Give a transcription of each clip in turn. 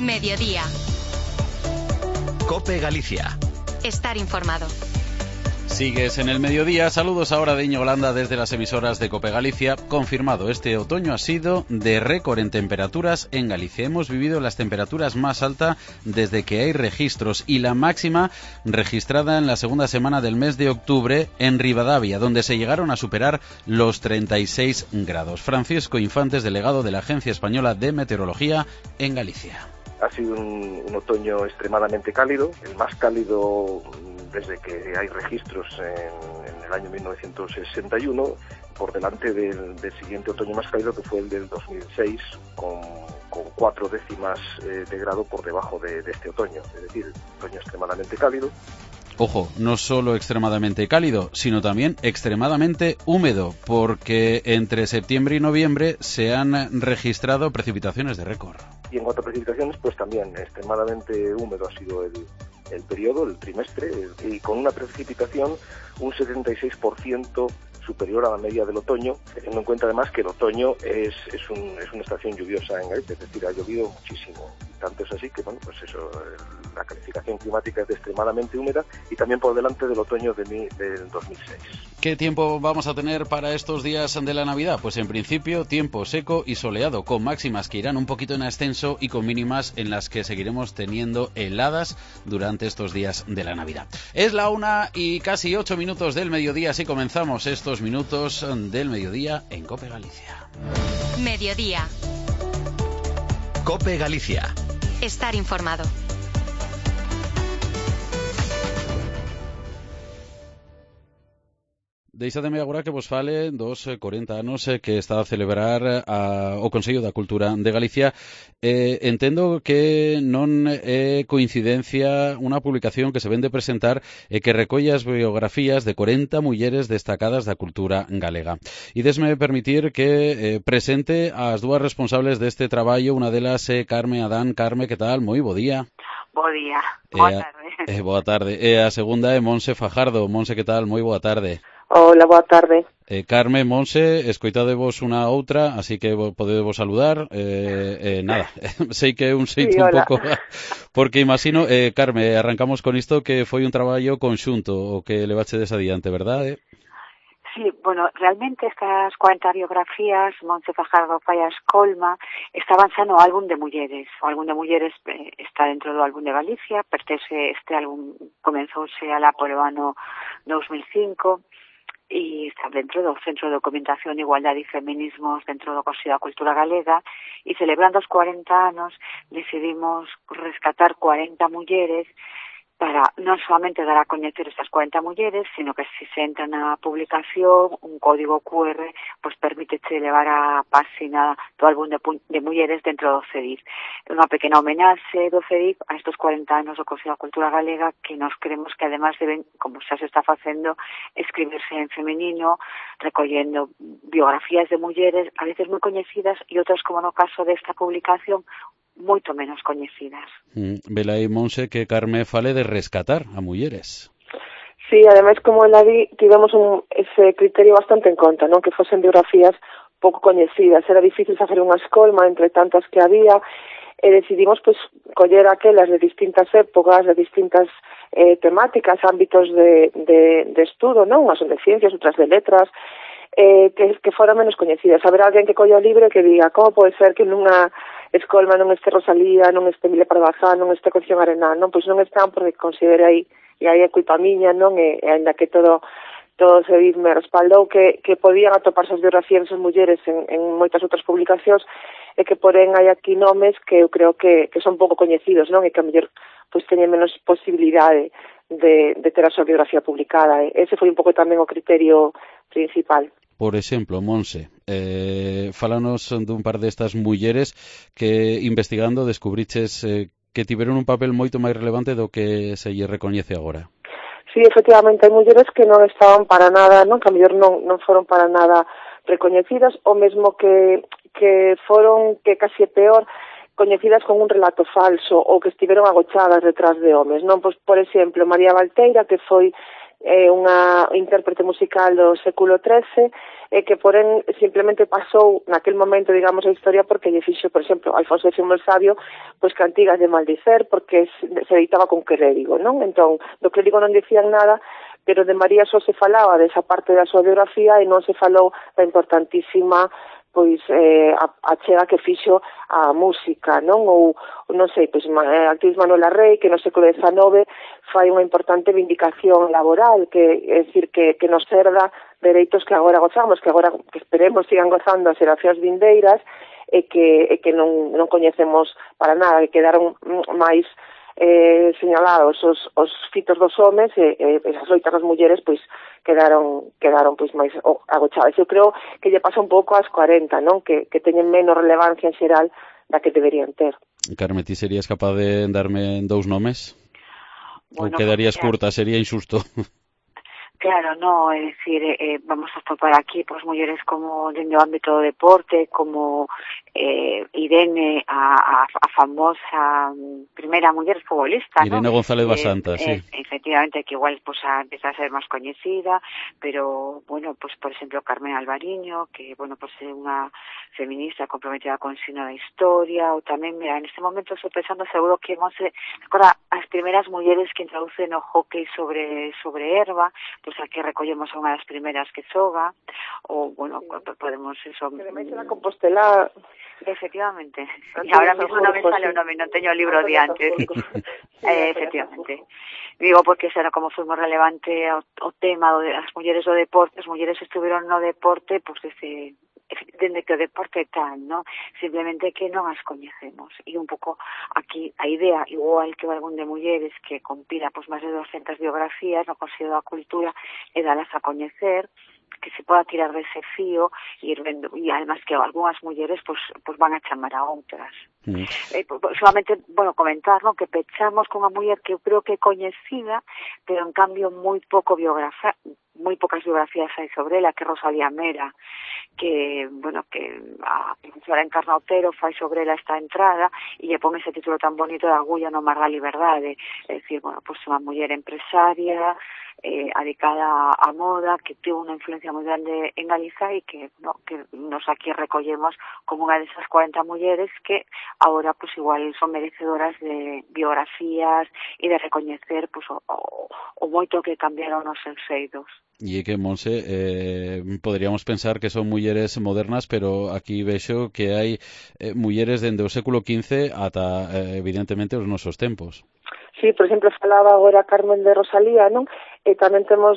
Mediodía. COPE Galicia. Estar informado. Sigues en el mediodía. Saludos ahora de Íñigo Landa desde las emisoras de COPE Galicia. Confirmado, este otoño ha sido de récord en temperaturas en Galicia. Hemos vivido las temperaturas más altas desde que hay registros y la máxima registrada en la segunda semana del mes de octubre en Ribadavia, donde se llegaron a superar los 36 grados. Francisco Infantes, delegado de la Agencia Española de Meteorología en Galicia. Ha sido un otoño extremadamente cálido, el más cálido desde que hay registros en el año 1961, por delante del siguiente otoño más cálido, que fue el del 2006, con 4 décimas de grado por debajo de este otoño. Es decir, otoño extremadamente cálido. Ojo, no solo extremadamente cálido, sino también extremadamente húmedo, porque entre septiembre y noviembre se han registrado precipitaciones de récord. Y en cuanto a precipitaciones, pues también extremadamente húmedo ha sido el periodo, el trimestre, y con una precipitación un 76% superior a la media del otoño, teniendo en cuenta además que el otoño es una estación lluviosa en Galicia, es decir, ha llovido muchísimo. Tanto es así que, bueno, pues eso, la calificación climática es de extremadamente húmeda y también por delante del otoño del 2006. ¿Qué tiempo vamos a tener para estos días de la Navidad? Pues en principio tiempo seco y soleado, con máximas que irán un poquito en ascenso y con mínimas en las que seguiremos teniendo heladas durante estos días de la Navidad. Es la 1:08 del mediodía, así comenzamos estos minutos del mediodía en COPE Galicia. Mediodía. COPE Galicia. Estar informado. Deixademe agora que vos fale dos 40 anos que está a celebrar o Consello da Cultura de Galicia. Entendo que non é coincidencia unha publicación que se vende presentar que recolle as biografías de 40 mulleres destacadas da cultura galega. E desme permitir que presente as dúas responsables deste traballo, unha delas é Carme Adán. Carme, que tal? Moi bo día. Bo día, boa tarde. Boa tarde. E a segunda é Monse Fajardo. Monse, que tal? Moi boa tarde. Hola, boa tarde. Carme, Monse, escoitadevos unha outra, así que podedevos saludar. Nada, sei que é un xeito un pouco... Porque imagino, Carme, arrancamos con isto que foi un traballo conxunto o que levachedes adiante, verdade? Sí, bueno, realmente estas 40 biografías, Monse Fajardo fai a escolma, estaban xa no álbum de mulleres. O álbum de mulleres está dentro do álbum de Galicia, pertence este álbum, comenzouse alá polo ano 2005, e está dentro do Centro de Documentación, Igualdade e Feminismos dentro do Consello da Cultura Galega, e celebrando os 40 anos decidimos rescatar 40 mulleres para non solamente dar a coñecer estas 40 mulleres, sino que se entra na publicación, un código QR, pois permíteche levar a páxina do álbum de mulleres dentro do CEDIF. É unha pequena homenaxe do CEDIF a estos 40 anos do Consello da Cultura Galega, que nos creemos que además deben, como xa se está facendo, escribirse en femenino, recollendo biografías de mulleres, a veces moi coñecidas, e outras, como no caso desta publicación, moito menos coñecidas. Velaí, Monse, que Carme fale de rescatar a mulleres. Sí, ademais, como ela di, tivemos ese criterio bastante en conta, non? Que fosen biografías pouco coñecidas. Era difícil facer unha escolma entre tantas que había, e decidimos, pois, coller aquelas de distintas épocas, de distintas temáticas, ámbitos de estudo, non? Unhas son de ciencias, outras de letras, que fora menos coñecidas. Haber alguén que colla o libro e que diga como pode ser que nunha escolma non este Rosalía, non este Emilia Pardo Bazán, non este Concepción Arenal, non? Pois non están porque considero aí, e aí é culpa miña, non? E ainda que todo se me respaldou que podían atoparse as biografías das mulleres en moitas outras publicacións, e que porén hai aquí nomes que eu creo que son pouco coñecidos, non? E que a mellor pois teñen menos posibilidade de ter a súa biografía publicada. Ese foi un pouco tamén o criterio principal. Por exemplo, Monse, fálanos dun par destas mulleres que investigando descubriches que tiveron un papel moito máis relevante do que se lle recoñece agora. Sí, efectivamente, hai mulleres que non estaban para nada, non? Que a mellor non foron para nada recoñecidas, o mesmo que foron, que casi é peor, coñecidas con un relato falso ou que estiveron agochadas detrás de homes, non? Pois, por exemplo, María Valteira, que foi unha intérprete musical do século XIII que porén simplemente pasou naquel momento, digamos, a historia porque lle fixo, por exemplo, Alfonso X el Sabio, pois cantigas de maldicer porque se editaba con clérigo, non? Entón, do clérigo non dicían nada, pero de María só se falaba desa parte da súa biografía e non se falou da importantísima pois a chega que fixo a música, non? Ou non sei, pois a actriz Manuela Rey, que no século XIX fai unha importante vindicación laboral, que é dicir que nos herda dereitos que agora gozamos, que agora que esperemos sigan gozando as xeracións vindeiras e que non coñecemos para nada, que quedaron máis señalados os fitos dos homes e esas loitas das mulleres pois quedaron pois máis agochadas. Eu creo que lle pasa un pouco ás 40, non? Que teñen menos relevancia en xeral da que deberían ter. Carme, ti serías capaz de darme 2 nomes? Bueno, ou quedarías curta, sería injusto? Claro, no, é dicir, vamos a topar aquí pues mulleres como dentro do ámbito do deporte, como Irene, a famosa primeira muller futbolista, Irene, ¿no? González Basanta, sí. Efectivamente, que igual pues empieza a ser máis coñecida, pero, bueno, pues por exemplo, Carmen Alvariño, que, bueno, pues é unha feminista comprometida con o ensino da historia, ou tamén, mira, en este momento estou pensando, seguro que agora as primeiras mulleres que introducen o hockey sobre herba, pues aquí recollemos a unha das primeiras que xoga, ou, bueno, podemos eso... Que ademais era Compostela... Efectivamente. E ahora mesmo non me sale o nome, non teño o libro diante. Efectivamente. Digo, porque será como foi moi relevante o tema das mulleres do deporte, as mulleres estuveron no deporte, pues dende que o deporte tal, ¿no? Simplemente que non as coñecemos. E un pouco aquí a idea, igual que o álbum de mulleres que compila pues máis de 200 biografías no Consello da Cultura e dalas a coñecer, que se poda tirar dese fío e ir vendo, e además que algunhas mulleres pues van a chamar a outras. Solamente, bueno, comentar, ¿no? Que pechamos con unha muller que eu creo que é coñecida, pero en cambio moi pocas biografías hai sobre ela, que é Rosalía Mera, que, bueno, que a profesora Encarna Otero fai sobre ela esta entrada e lle pon ese título tan bonito de Agulla no mar da liberdade, é dicir, bueno, pues unha muller empresaria, adicada á moda, que tivo unha influencia moi grande en Galiza e que nos aquí recollemos como unha desas 40 mulleres que agora pues igual son merecedoras de biografías e de recoñecer pues o moito que cambiaron os seus eidos. E é que, Monse, poderíamos pensar que son mulleres modernas, pero aquí vexo que hai mulleres dende o século XV ata, evidentemente, os nosos tempos. Sí, por exemplo, falaba agora Carmen de Rosalía, non? E tamén temos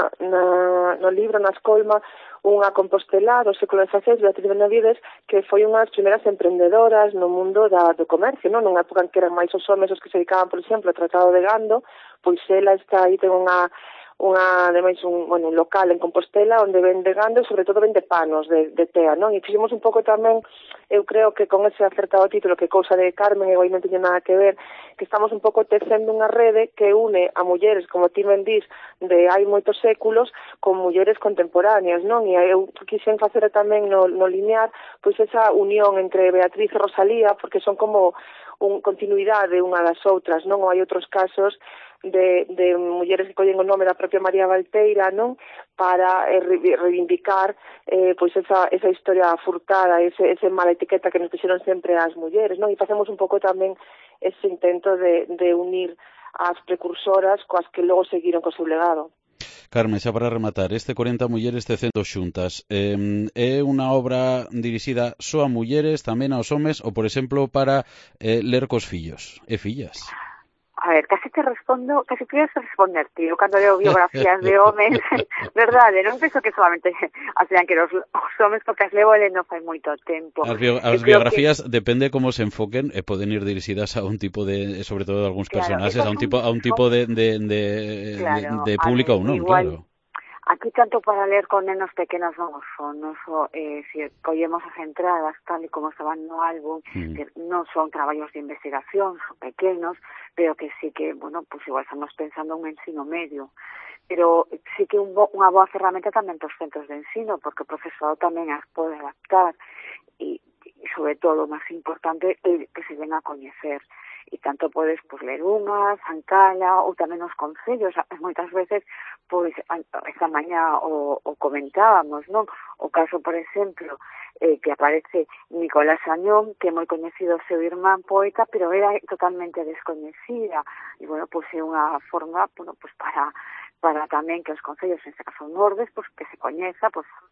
no libro, na escolma, unha compostelá do século XVI, Beatriz Benavides, que foi unhas primeiras emprendedoras no mundo do comercio, non? Nunha época en que eran máis os homes os que se dedicaban, por exemplo, ao tratado de gando, pois ela está aí, ten ademais un local en Compostela onde vende gando e sobre todo vende panos de tea, non? E fixemos un pouco tamén, eu creo que con ese acertado título que cousa de Carmen, e non teño nada que ver, que estamos un pouco tecendo unha rede que une a mulleres, como ti ben dís, de hai moitos séculos, con mulleres contemporáneas, non? E eu quixen facer tamén no linear, pois esa unión entre Beatriz e Rosalía, porque son como continuidade unha das outras, non? Ou hai outros casos de mulleres que collen o nome da propia María Valteira, non? Para reivindicar pois esa historia furtada, ese mala etiqueta que nos fixeron sempre as mulleres, non? E facemos un pouco tamén ese intento de unir as precursoras coas que logo seguiron co seu legado. Carmen, xa para rematar, este 40 mulleres tecendo xuntas, é unha obra dirixida só a mulleres, tamén aos homes, ou, por exemplo, para ler cos fillos e fillas? A ver, casi queres responder, tío, cando leo biografías de homes, verdade, non penso que solamente sean que os homes, porque as levo lendo fai moito tempo. As biografías depende como se enfoquen e poden ir dirixidas a un tipo de, sobre todo de algúns personaxes, a un tipo de público ou non, claro. Aquí tanto para ler con nenos pequenos non son, si collemos as entradas tal e como estaban no álbum, que non son traballos de investigación, son pequenos, pero que sí que, bueno, pues igual estamos pensando en un ensino medio. Pero sí que unha boa ferramenta tamén dos centros de ensino, porque o profesorado tamén as pode adaptar e sobre todo, máis importante, que se den a coñecer. E tanto podes ler unhas, Ancala, ou tamén os concellos. Moitas veces, esta mañá o comentábamos, non? O caso, por exemplo, que aparece Nicolás Añón, que é moi coñecido o seu irmán poeta, pero era totalmente descoñecida. E, é unha forma, para tamén que os concellos, en este caso Nordes, que se coñeza,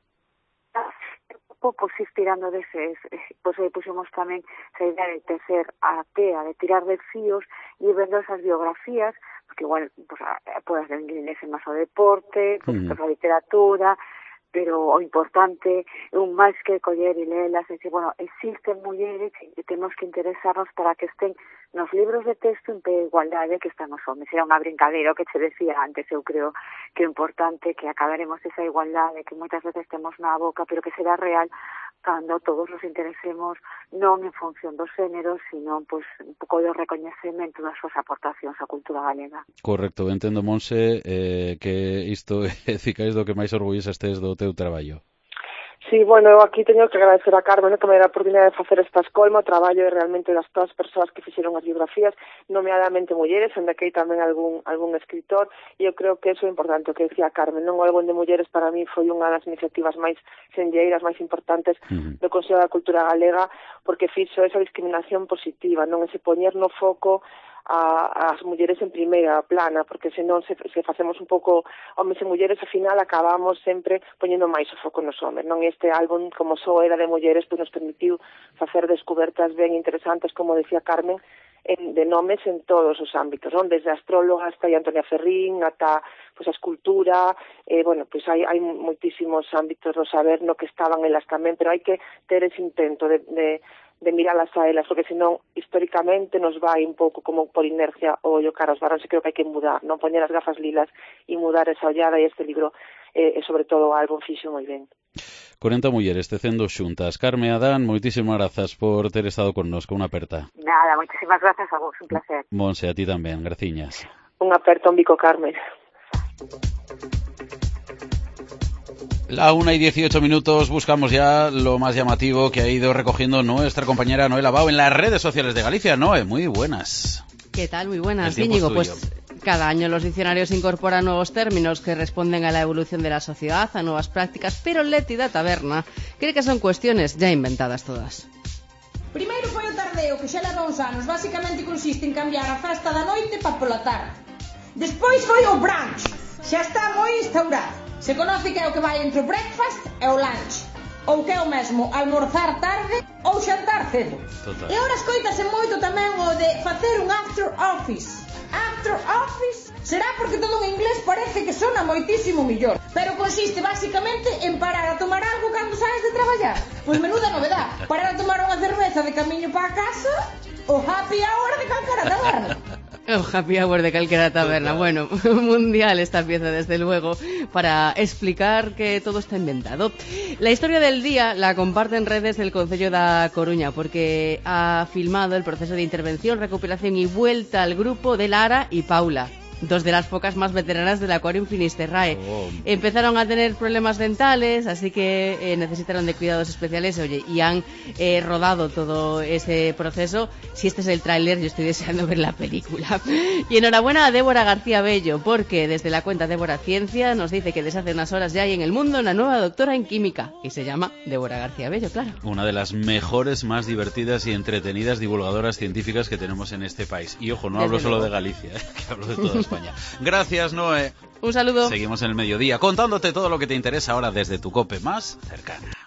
ir tirando deses, aí puxemos tamén esa idea de tecer a tea, de tirar de fíos e vendo esas biografías, porque igual podes inclinarse máis ao deporte, a literatura, pero o importante é un máis que coller e lelas, e dicir, existen mulleres e temos que interesarnos para que estén nos libros de texto en pé de igualdade que están os homes. Era unha brincadeira o que che decía antes. Eu creo que é importante que acabaremos esa igualdade que moitas veces temos na boca, pero que será real cando todos nos interesemos non en función dos xéneros, sino un pouco de recoñecemento das súas aportacións á cultura galega. Correcto, entendo, Monse, que isto é do que máis orgullosa estes do teu traballo. Sí, eu aquí teño que agradecer a Carmen que me dá a oportunidade de facer esta escolma. O traballo é realmente das todas as persoas que fixeron as biografías, nomeadamente mulleres, onde aquí hai tamén algún escritor, e eu creo que eso é importante, o que decía Carmen, non? O álbum de mulleres para mí foi unha das iniciativas máis senlleiras, máis importantes do Consello da Cultura Galega, porque fixo esa discriminación positiva, non? Ese poñer no foco as mulleres en primeira plana, porque senón se facemos un pouco homes e mulleres, ao final acabamos sempre poñendo máis o foco nos homes, non? Este álbum, como só era de mulleres, nos permitiu facer descobertas ben interesantes, como decía Carmen, de nomes en todos os ámbitos, non? Desde a astróloga hasta Antonia Ferrín, ata a escultura, hai moitísimos ámbitos do saber no que estaban elas tamén, pero hai que ter ese intento de miralas a elas, porque senón históricamente nos vai un pouco como por inercia o ollo cara aos varóns, e creo que hai que mudar, non poñer as gafas lilas e mudar esa ollada, e este libro, sobre todo o álbum, fixo moi ben. 40 mulleres tecendo xuntas. Carme, Adán, moitísimas grazas por ter estado connosco, unha aperta. Nada, moitísimas grazas a vos, un placer. Monse, a ti tamén, graciñas. Unha aperta, un bico, Carmen. La 1:18, buscamos ya lo más llamativo que ha ido recogiendo nuestra compañera Noé Lavao en las redes sociales de Galicia. Noé, muy buenas. ¿Qué tal? Muy buenas, Íñigo. Pues cada año los diccionarios incorporan nuevos términos que responden a la evolución de la sociedad, a nuevas prácticas, pero Leti da Taberna cree que son cuestiones ya inventadas todas. Primeiro foi o tardeo, que xa leva uns anos. Basicamente consiste en cambiar a festa da noite para pola tarde. Despois foi o brunch. Xa está moi instaurado. Se conoce que é o que vai entre o breakfast e o lunch, ou que é o mesmo almorzar tarde ou xantar cedo. Total. E agora escoitase moito tamén o de facer un after office. After office será porque todo en inglés parece que sona moitísimo millor, pero consiste basicamente en parar a tomar algo cando saes de traballar. Pois menuda novedad, parar a tomar unha cerveza de camiño para casa, o happy hour de calquera taberna. El happy hour de calquera taberna. Bueno, mundial esta pieza, desde luego, para explicar que todo está inventado. La historia del día la comparte en redes el Concello da Coruña, porque ha filmado el proceso de intervención, recuperación y vuelta al grupo de Lara y Paula, dos de las focas más veteranas del Aquarium Finisterrae. Empezaron a tener problemas dentales, así que necesitaron de cuidados especiales, y han rodado todo ese proceso. Si este es el tráiler, yo estoy deseando ver la película. Y enhorabuena a Débora García Bello, porque desde la cuenta Débora Ciencia nos dice que desde hace unas horas ya hay en el mundo una nueva doctora en química, y se llama Débora García Bello, claro. Una de las mejores, más divertidas y entretenidas divulgadoras científicas que tenemos en este país. Y ojo, no hablo solo de Galicia, que hablo de toda España. Gracias, Noé. Un saludo. Seguimos en el mediodía contándote todo lo que te interesa ahora desde tu COPE más cercana.